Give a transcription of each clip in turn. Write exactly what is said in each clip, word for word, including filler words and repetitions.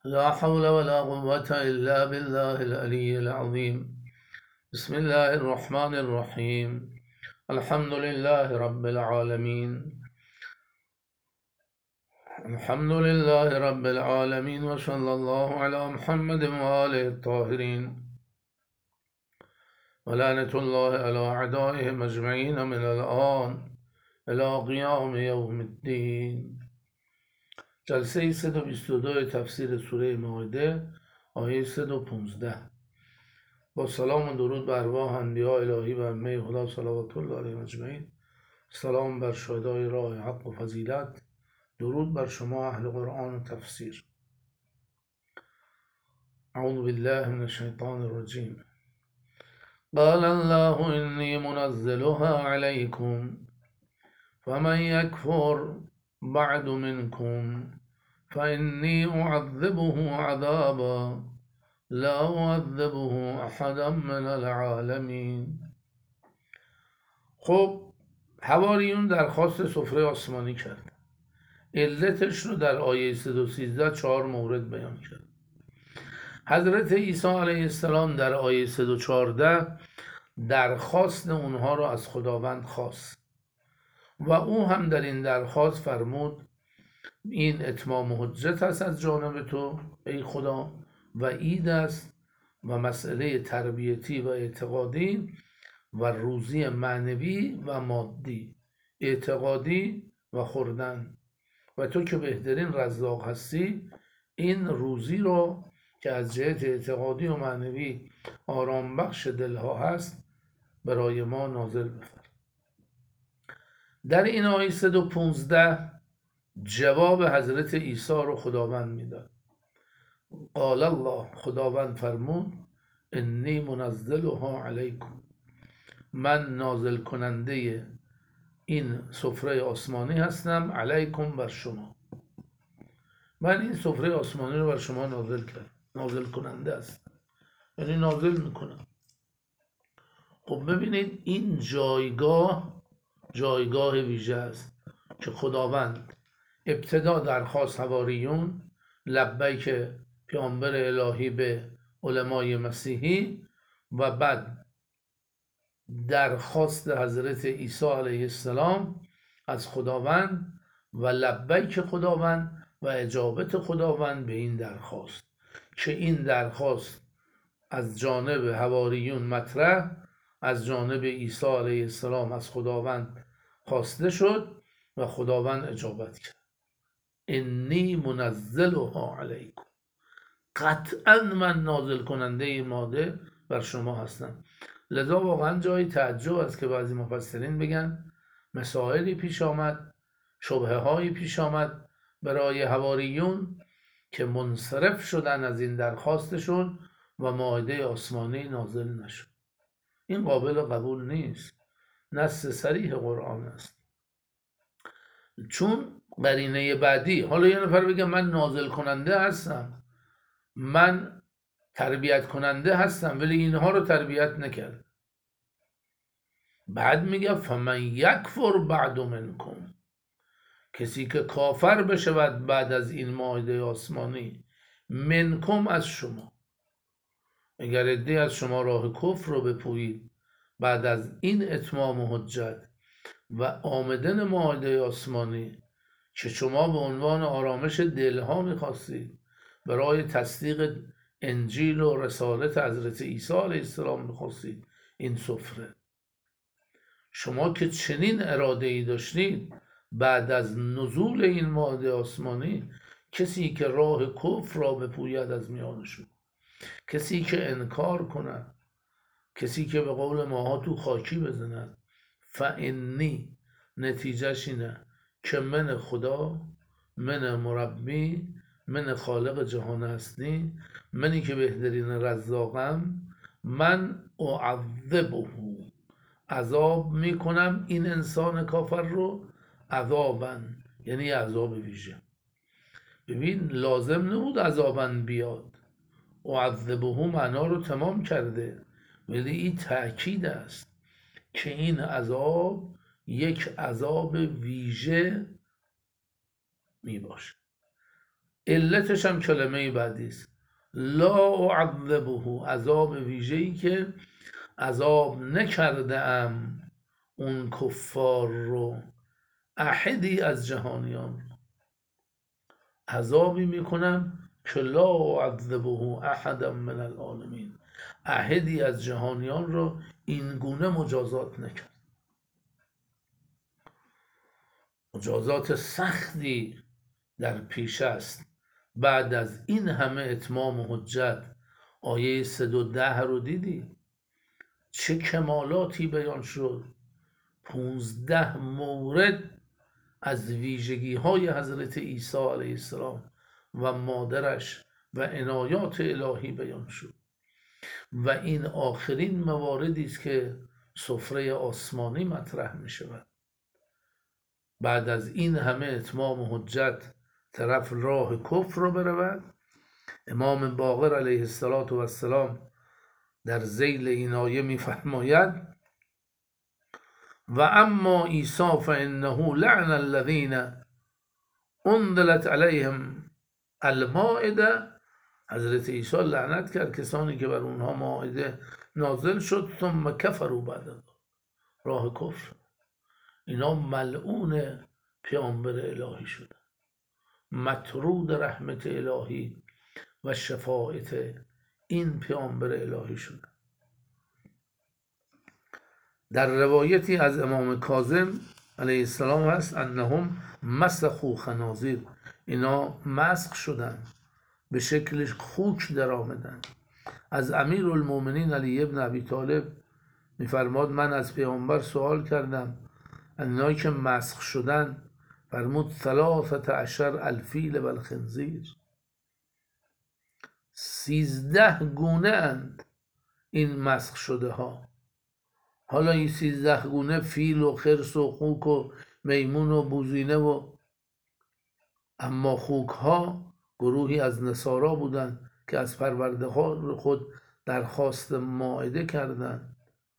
لا حول ولا قوة إلا بالله العلي العظيم. بسم الله الرحمن الرحيم. الحمد لله رب العالمين. الحمد لله رب العالمين وصلى الله على محمد وآله الطاهرين ولعنة الله على أعدائهم أجمعين من الآن إلى قيام يوم الدين. جلسه صد و بیست و دو تفسیر سوره مائده آیه صد و پانزده. با سلام و درود بر ارواح انبیاء الهی و ائمه خدا صلوات الله علیهم اجمعین. سلام بر شهدای راه حق و فضیلت. درود بر شما اهل قرآن و تفسیر. اعوذ بالله من الشیطان الرجیم. قال الله انی منزلها علیکم فمن یکفر بعد منکم فإني أعذبه عذابا لا أعذبه أحدا من العالمین. خب حواریون درخواست سفره آسمانی کرد. علتش رو در آیه صد و سیزده چهار مورد بیان کرد. حضرت عیسی علیه السلام در آیه صد و چهارده درخواست اونها رو از خداوند خواست و او هم در این درخواست فرمود این اتمام حجت است از جانب تو ای خدا و عید است و مسئله تربیتی و اعتقادی و روزی معنوی و مادی. اعتقادی و خوردن و تو که بهترین رزاق هستی این روزی رو که از جهت اعتقادی و معنوی آرام بخش دلها هست برای ما نازل بفرما. در این آیه صد و پانزده جواب حضرت عیسی رو خداوند میداد. قال الله، خداوند فرمود انی منزلها علیکم، من نازل کننده این سفره آسمانی هستم. علیکم، بر شما. من این سفره آسمانی رو بر شما نازل کردم. نازل کننده هستم یعنی نازل میکنم. خب ببینید این جایگاه جایگاه ویژه است که خداوند ابتدا درخواست حواریون لبیک پیامبر الهی به علمای مسیحی و بعد درخواست حضرت عیسی علیه السلام از خداوند و لبیک خداوند و اجابت خداوند به این درخواست که این درخواست از جانب حواریون مطرح از جانب عیسی علیه السلام از خداوند خواسته شد و خداوند اجابت کرد. انی منزلها علیکم، قطعا من نازل کننده این ماده بر شما هستم. لذا واقعا جای تعجب است که بعضی مفسرین بگن مسائلی پیش آمد، شبهه هایی پیش آمد برای حواریون که منصرف شدن از این درخواستشون و مائده آسمانی نازل نشد. این قابل قبول نیست. نص صریح قرآن است. چون قرینه بعدی، حالا یه نفر بگه من نازل کننده هستم، من تربیت کننده هستم، ولی اینها رو تربیت نکرد. بعد میگه فمن یکفر بعد منکم، کسی که کافر بشود بعد از این مائده آسمانی، منکم از شما. اگر عده‌ای از شما راه کفر رو بپویید بعد از این اتمام حجت و آمدن مائده آسمانی که شما به عنوان آرامش دلها میخواستید، برای تصدیق انجیل و رسالت حضرت عیسی علیه السلام میخواستید این سفره، شما که چنین اراده ای داشتید، بعد از نزول این مائده آسمانی کسی که راه کفر را بپوید از میان شما، کسی که انکار کند، کسی که به قول ماها تو خاکی بزند، فانی، نتیجهش اینه که من خدا، من مربی، من خالق جهان هستی، منی که بهترین رزاقم، من اعذبه، عذاب میکنم این انسان کافر رو، عذابن یعنی عذاب ویژه. ببین لازم نبود عذابن بیاد، اعذبه معنا رو تمام کرده، ولی این تأکید است که این عذاب یک عذاب ویژه می باشه. علتش هم کلمه بعدی است، لا اعذبه، عذاب ویژه‌ای که عذاب نکرده ام اون کفار رو، احدی از جهانیان رو، عذابی میکنم که لا اعذبه احدا من العالمین، احدی از جهانیان رو این گونه مجازات نکرد. مجازات سختی در پیش است. بعد از این همه اتمام حجت، آیه صد و ده رو دیدی چه کمالاتی بیان شد، پونزده مورد از ویژگی های حضرت عیسی علیه السلام و مادرش و عنایات الهی بیان شد و این آخرین مواردی است که سفره آسمانی مطرح می شود. بعد از این همه اتمام حجت طرف راه کفر رو برود. امام باقر علیه السلام در ذیل این آیه می‌فرماید و اما عیسی فانه لعن الذین انزلت علیهم المائده، حضرت عیسی لعنت کرد کسانی که بر اونها مائده نازل شد، ثم کفروا بعد راه کفر، اینا ملعون پیامبر الهی شدن، مطرود رحمت الهی و شفاعت این پیامبر الهی شدن. در روایتی از امام کاظم علیه السلام هست انهم مسخوا خنازیر، اینا مسخ شدن، به شکل خوک در آمدن. از امیر المؤمنین علی ابن ابی طالب میفرماد من از پیامبر سوال کردم اینایی که مسخ شدن، فرمود ثلاثة عشر الفیل و الخنزیر، سیزده گونه اند این مسخ شده ها. حالا این سیزده گونه فیل و خرس و خوک و میمون و بوزینه و اما خوک ها گروهی از نصارا بودند که از پروردگار خود درخواست مائده کردند،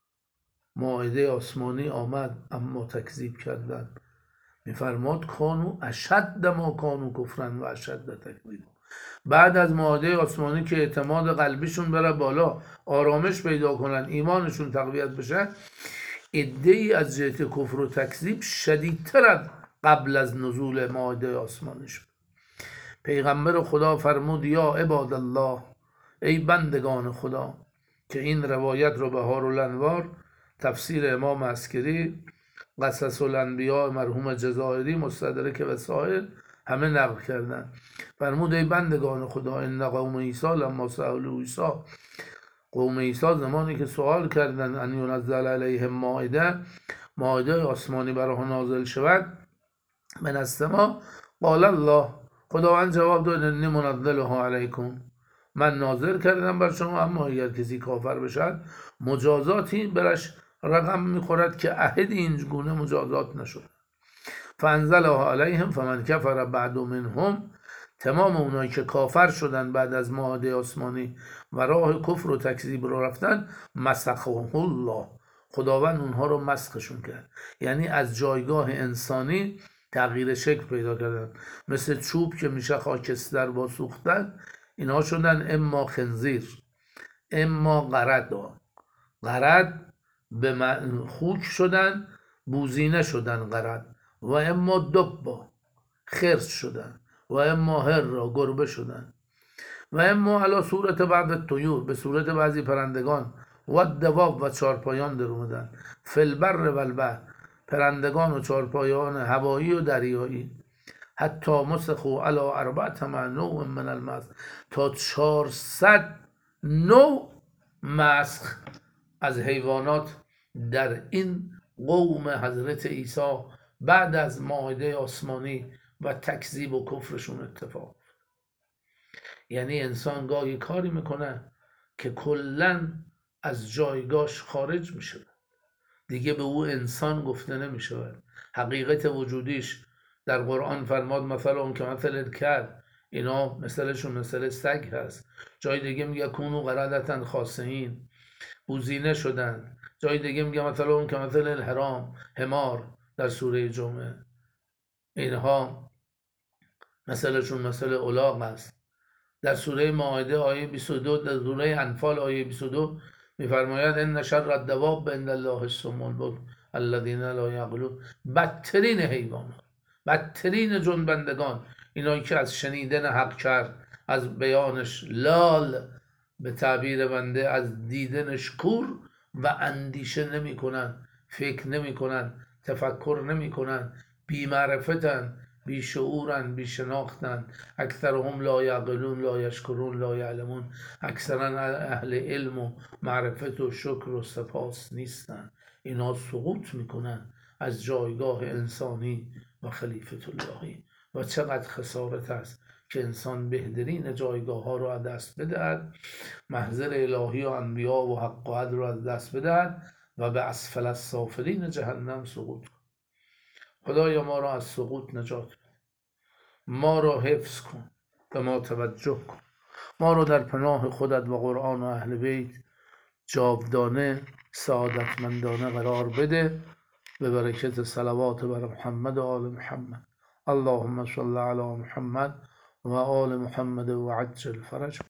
مائده آسمانی آمد اما تکذیب کردند. میفرماد کانو اشد ما کانو کفرن و اشد تکذیب، بعد از مائده آسمانی که اعتماد قلبیشون بره بالا، آرامش پیدا کنن، ایمانشون تقویت بشه، عده‌ای از جهت کفر و تکذیب شدیدتر از قبل از نزول مائده آسمانی شد. پیغمبر خدا فرمود یا عباد الله، ای بندگان خدا، که این روایت رو بهار الانوار تفسیر امام عسکری قصص الانبیاء مرحوم جزائری مستدرک وسائل همه نقل کردن. فرمود ای بندگان خدا ان قوم عیسی لما سألوا عیسی، قوم عیسی زمانی که سوال کردن ان ینزل علیهم مائده، مائده آسمانی برای نازل شود، من السما، قال الله، خداوند جواب داد انی منزلها علیکم، من نازل کردم بر شما، اما اگر کسی کافر بشد مجازاتی برش رقم میخورد که احد این گونه مجازات نشد. فانزلها علیهم فمن کفر بعد منهم، تمام اونایی که کافر شدن بعد از مائده آسمانی و راه کفر و تکذیب رو رفتن، مسخهم الله، خداوند اونها رو مسخشون کرد، یعنی از جایگاه انسانی تغییر شکل پیدا کردن، مثل چوب که میشه خاکستر با سوختن، اینها شدن اما خنزیر اما قرد، قرد به خوک شدن، بوزینه شدن قرد، و اما دبا خرس شدن، و اما هر را گربه شدن، و اما علا صورت بعض طیور، به صورت بعضی پرندگان، و دواب و چارپایان در اومدن، فلبر و البحر، پرندگان و چارپایان هوایی و دریایی، حتی مسخوا علی اربعة نوع من المسخ، تا چهارصد نوع مسخ از حیوانات در این قوم حضرت عیسی بعد از مائده آسمانی و تکذیب و کفرشون اتفاق. یعنی انسان گاهی کاری میکنه که کلاً از جایگاهش خارج میشه، دیگه به او انسان گفته نمیشه، حقیقت وجودیش در قرآن فرماد مثلا اون که مثل کرد، اینا مثلشون مثل سگ هست. جای دیگه میگه کونو قردتن خاسئین، بوزینه شدن. جای دیگه میگه مثلا اون که مثل الحرام، حمار در سوره جمعه. اینها مثلشون مثل الاغ است. در سوره مائده آیه بیست و دو، در سوره انفال آیه بیست و دو میفرماید ان شر الدواب عند الله الصم البکم الذین لا یعقلون. بدترین حیوانات، بدترین جنبندگان، اینایی که از شنیدن حق کرد، از بیانش لال، به تعبیر بنده از دیدنش کور و اندیشه نمی کنن، فکر نمی کنن، تفکر نمی کنن، بی معرفتن، بی شعورن، بی شناختن. اکثرهم لا یعقلون لا یشکرون لا یعلمون. اکثرا اهل علم و معرفت و شکر و سپاس نیستن. اینا سقوط میکنن از جایگاه انسانی و خلیفت اللهی. و چقدر خسارت است که انسان بهترین جایگاه ها رو از دست بدهد، محضر الهی و انبیا و حق و عدل رو از دست بدهد و به اسفل السافلین جهنم سقوط کن. خدایا ما را از سقوط نجات بده، ما را حفظ کن، به ما توجه کن، ما را در پناه خودت و قرآن و اهل بیت جاودانه سعادتمندانه قرار بده، به برکت صلوات بر محمد و آل محمد. اللهم صل علی محمد و آل محمد و عجل فرج